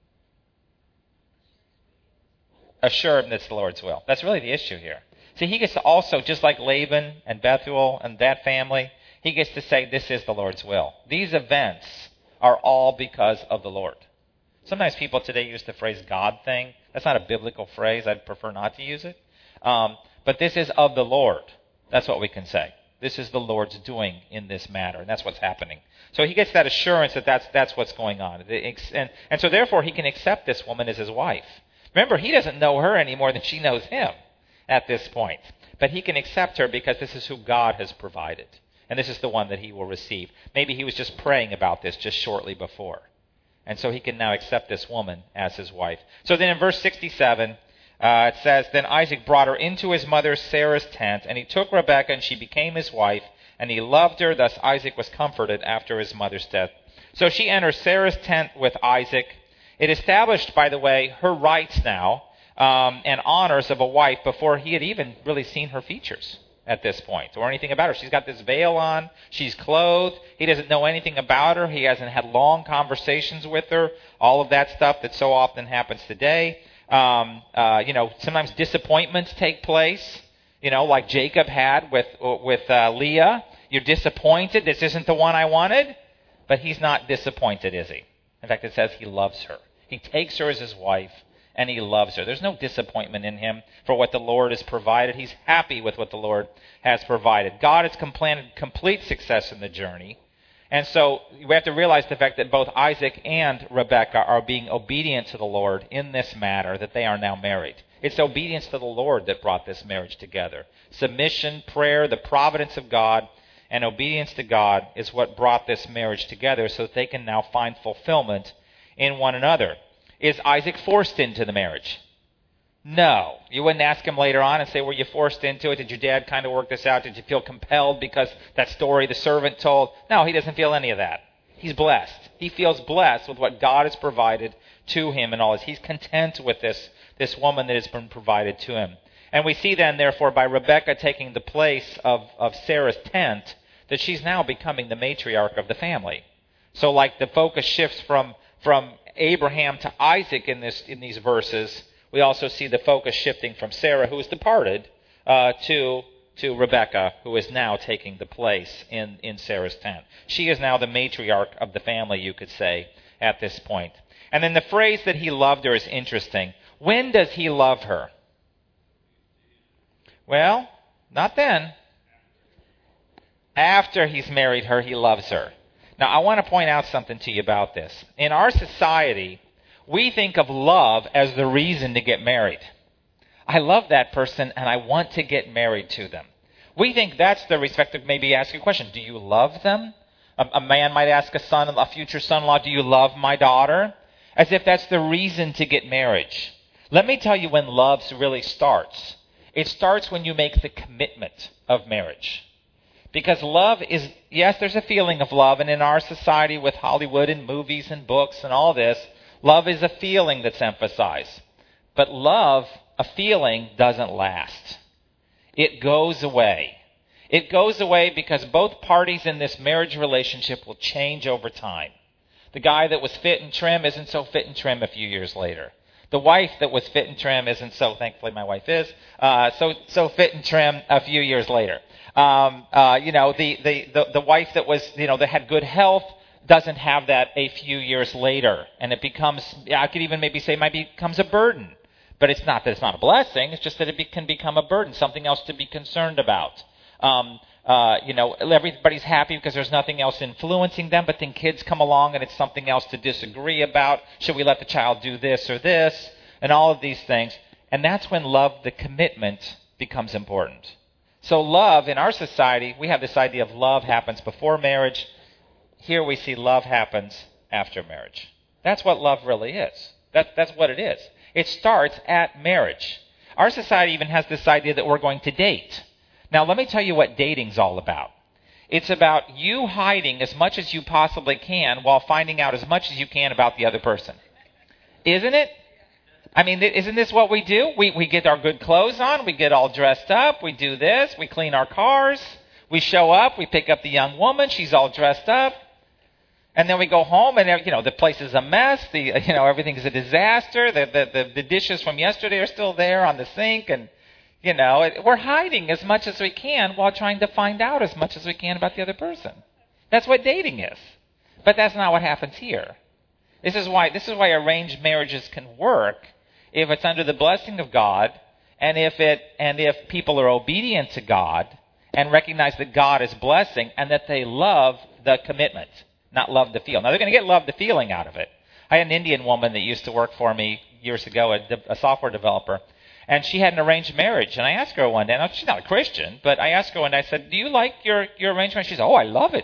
Speaker 1: Assure him that's the Lord's will. That's really the issue here. See, he gets to also, just like Laban and Bethuel and that family, he gets to say, this is the Lord's will. These events are all because of the Lord. Sometimes people today use the phrase God thing. That's not a biblical phrase. I'd prefer not to use it. Um, but this is of the Lord. That's what we can say. This is the Lord's doing in this matter, and that's what's happening. So he gets that assurance that that's, that's what's going on. And, and so therefore he can accept this woman as his wife. Remember, he doesn't know her any more than she knows him at this point. But he can accept her because this is who God has provided. And this is the one that he will receive. Maybe he was just praying about this just shortly before. And so he can now accept this woman as his wife. So then in verse sixty-seven, uh, it says, Then Isaac brought her into his mother Sarah's tent, and he took Rebekah, and she became his wife, and he loved her. Thus Isaac was comforted after his mother's death. So she enters Sarah's tent with Isaac. It established, by the way, her rights now um, and honors of a wife before he had even really seen her features at this point, or anything about her. She's got this veil on. She's clothed. He doesn't know anything about her. He hasn't had long conversations with her. All of that stuff that so often happens today. Um, uh, you know, sometimes disappointments take place. You know, like Jacob had with with uh, Leah. You're disappointed. This isn't the one I wanted. But he's not disappointed, is he? In fact, it says he loves her. He takes her as his wife, and he loves her. There's no disappointment in him for what the Lord has provided. He's happy with what the Lord has provided. God has planted complete success in the journey. And so we have to realize the fact that both Isaac and Rebekah are being obedient to the Lord in this matter, that they are now married. It's obedience to the Lord that brought this marriage together. Submission, prayer, the providence of God, and obedience to God is what brought this marriage together so that they can now find fulfillment in one another. Is Isaac forced into the marriage? No. You wouldn't ask him later on and say, were you forced into it? Did your dad kind of work this out? Did you feel compelled because that story the servant told? No, he doesn't feel any of that. He's blessed. He feels blessed with what God has provided to him and all this. He's content with this, this woman that has been provided to him. And we see then, therefore, by Rebekah taking the place of, of Sarah's tent, that she's now becoming the matriarch of the family. So like the focus shifts from, from Abraham to Isaac in this in these verses, we also see the focus shifting from Sarah, who has departed, uh, to to Rebekah, who is now taking the place in, in Sarah's tent. She is now the matriarch of the family, you could say, at this point. And then the phrase that he loved her is interesting. When does he love her? Well, not then. After he's married her, he loves her. Now, I want to point out something to you about this. In our society, we think of love as the reason to get married. I love that person and I want to get married to them. We think that's the respect of maybe ask a question. Do you love them? A, a man might ask a son, a future son-in-law, do you love my daughter? As if that's the reason to get marriage. Let me tell you when love really starts. It starts when you make the commitment of marriage. Because love is, yes, there's a feeling of love, and in our society with Hollywood and movies and books and all this, love is a feeling that's emphasized. But love, a feeling, doesn't last. It goes away. It goes away because both parties in this marriage relationship will change over time. The guy that was fit and trim isn't so fit and trim a few years later. The wife that was fit and trim isn't so, thankfully my wife is, uh, so so fit and trim a few years later. Um, uh, you know, the, the, the, the wife that was, you know, that had good health doesn't have that a few years later. And it becomes, I could even maybe say, it might becomes a burden. But it's not that it's not a blessing, it's just that it be, can become a burden, something else to be concerned about. Um, uh, you know, everybody's happy because there's nothing else influencing them, but then kids come along and it's something else to disagree about. Should we let the child do this or this? And all of these things. And that's when love, the commitment, becomes important. So love, in our society, we have this idea of love happens before marriage. Here we see love happens after marriage. That's what love really is. That, that's what it is. It starts at marriage. Our society even has this idea that we're going to date. Now, let me tell you what dating's all about. It's about you hiding as much as you possibly can while finding out as much as you can about the other person. Isn't it? I mean, isn't this what we do? We we get our good clothes on, we get all dressed up, we do this, we clean our cars, we show up, we pick up the young woman, she's all dressed up, and then we go home and, you know, the place is a mess, the you know, everything's a disaster, the the, the, the dishes from yesterday are still there on the sink, and, you know, it, we're hiding as much as we can while trying to find out as much as we can about the other person. That's what dating is. But that's not what happens here. This is why this is why arranged marriages can work. If it's under the blessing of God, and if it and if people are obedient to God and recognize that God is blessing and that they love the commitment, not love the feel. Now they're going to get love the feeling out of it. I had an Indian woman that used to work for me years ago, a, a software developer, and she had an arranged marriage. And I asked her one day, now she's not a Christian, but I asked her one day, I said, "Do you like your, your arrangement?" She said, "Oh, I love it.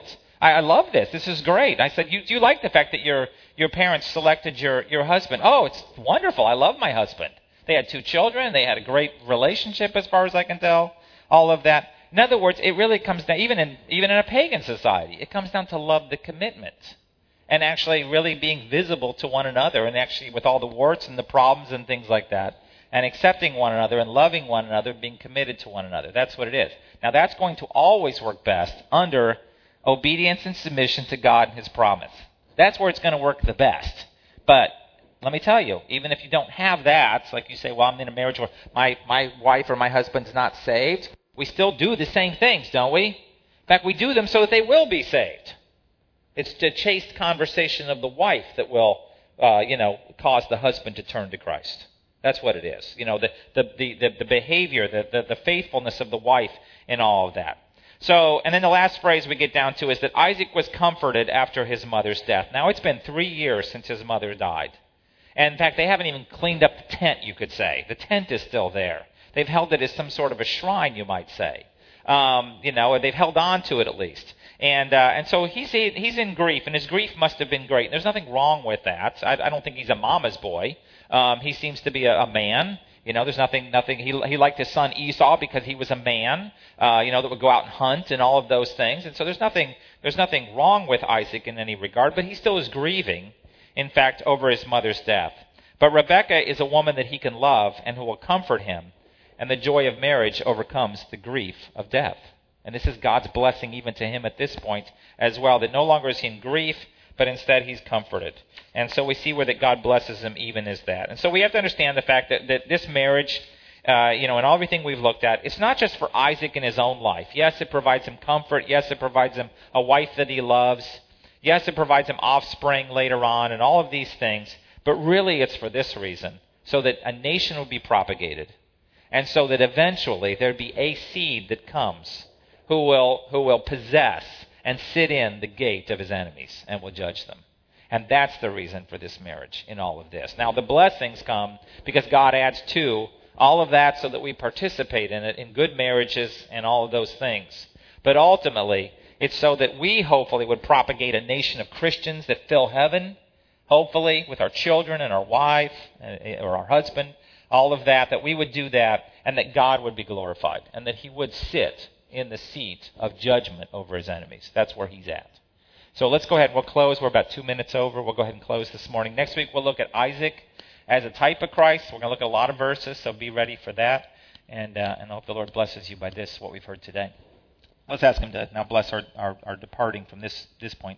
Speaker 1: I, I love this. This is great. I said, you, do you like the fact that your your parents selected your, your husband? Oh, it's wonderful. I love my husband. They had two children. They had a great relationship as far as I can tell. All of that. In other words, it really comes down, even in even in a pagan society, it comes down to love, the commitment, and actually really being visible to one another, and actually with all the warts and the problems and things like that, and accepting one another and loving one another, being committed to one another. That's what it is. Now, that's going to always work best under obedience and submission to God and His promise. That's where it's going to work the best. But let me tell you, even if you don't have that, like you say, well, I'm in a marriage where my, my wife or my husband's not saved, we still do the same things, don't we? In fact, we do them so that they will be saved. It's the chaste conversation of the wife that will, uh, you know, cause the husband to turn to Christ. That's what it is. You know, the the the, the behavior, the, the the faithfulness of the wife in all of that. So, and then the last phrase we get down to is that Isaac was comforted after his mother's death. Now, it's been three years since his mother died. And in fact, they haven't even cleaned up the tent, you could say. The tent is still there. They've held it as some sort of a shrine, you might say. Um, you know, they've held on to it at least. And uh, and so he's he's in grief, and his grief must have been great. And there's nothing wrong with that. I, I don't think he's a mama's boy. Um, he seems to be a, a man. You know, there's nothing nothing. He he liked his son Esau because he was a man. Uh, you know, that would go out and hunt and all of those things. And so there's nothing there's nothing wrong with Isaac in any regard. But he still is grieving, in fact, over his mother's death. But Rebekah is a woman that he can love and who will comfort him. And the joy of marriage overcomes the grief of death. And this is God's blessing even to him at this point as well, that no longer is he in grief, but instead he's comforted. And so we see where that God blesses him even as that. And so we have to understand the fact that, that this marriage, uh, you know, and everything we've looked at, it's not just for Isaac in his own life. Yes, it provides him comfort. Yes, it provides him a wife that he loves. Yes, it provides him offspring later on and all of these things. But really it's for this reason, so that a nation will be propagated. And so that eventually there'd be a seed that comes who will who will possess and sit in the gate of his enemies and will judge them. And that's the reason for this marriage in all of this. Now, the blessings come because God adds to all of that so that we participate in it, in good marriages and all of those things. But ultimately, it's so that we hopefully would propagate a nation of Christians that fill heaven, hopefully, with our children and our wife or our husband. All of that, that we would do that, and that God would be glorified, and that he would sit in the seat of judgment over his enemies. That's where he's at. So let's go ahead. We'll close. We're about two minutes over. We'll go ahead and close this morning. Next week, we'll look at Isaac as a type of Christ. We're going to look at a lot of verses, so be ready for that. And, uh, and I hope the Lord blesses you by this, what we've heard today. Let's ask him to now bless our, our, our departing from this, this point.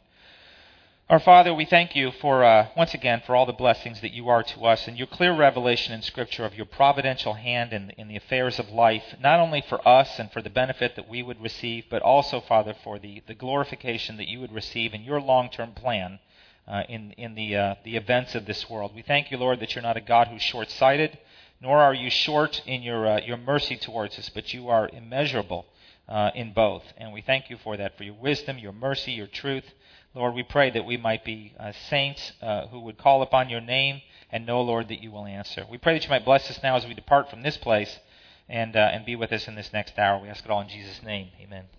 Speaker 1: Our Father, we thank you for, uh, once again, for all the blessings that you are to us and your clear revelation in Scripture of your providential hand in, in the affairs of life, not only for us and for the benefit that we would receive, but also, Father, for the, the glorification that you would receive in your long-term plan uh, in, in the, uh, the events of this world. We thank you, Lord, that you're not a God who's short-sighted, nor are you short in your, uh, your mercy towards us, but you are immeasurable uh, in both. And we thank you for that, for your wisdom, your mercy, your truth. Lord, we pray that we might be uh, saints uh, who would call upon your name and know, Lord, that you will answer. We pray that you might bless us now as we depart from this place and uh, and be with us in this next hour. We ask it all in Jesus' name. Amen.